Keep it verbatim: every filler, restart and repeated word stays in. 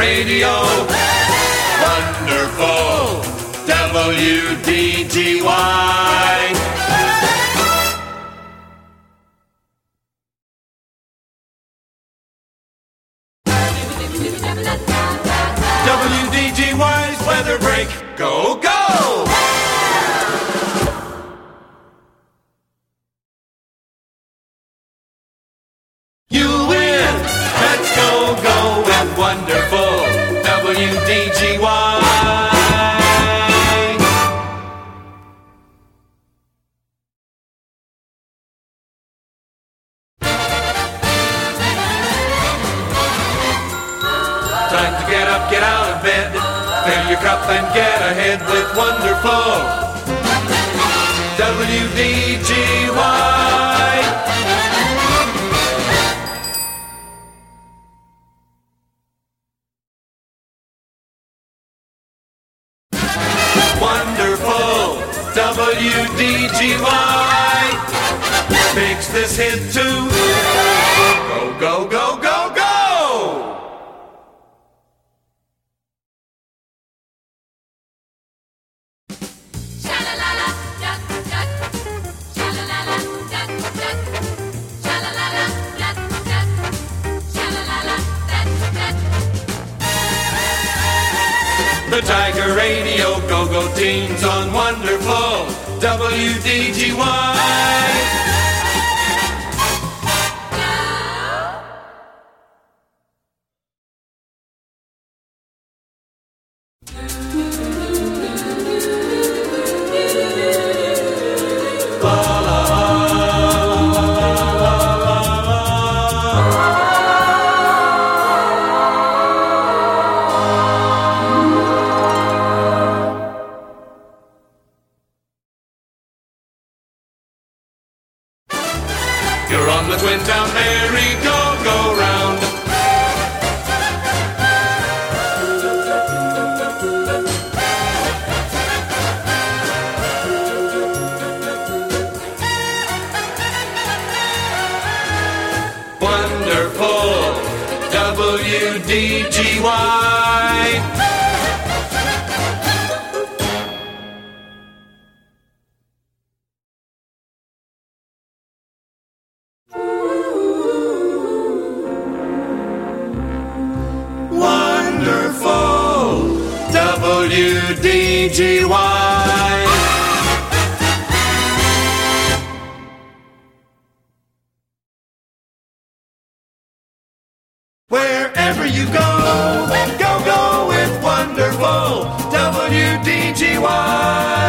Radio. Wonderful. W D G Y. W D G Y's weather break. Go, go! You win! Let's go, go with wonderful W D G Y. Time to get up, get out of bed. Fill your cup and get ahead with wonderful W D G Y. Wonderful W D G Y makes this hit too. Go, go, go, go, go! The Tiger Radio Go-Go Teens on wonderful W D G Y. You're on the Twin Town merry-go-go-round. Wonderful W D G Y. Wonderful W D G Y. Wherever you go, go, go with wonderful W D G Y.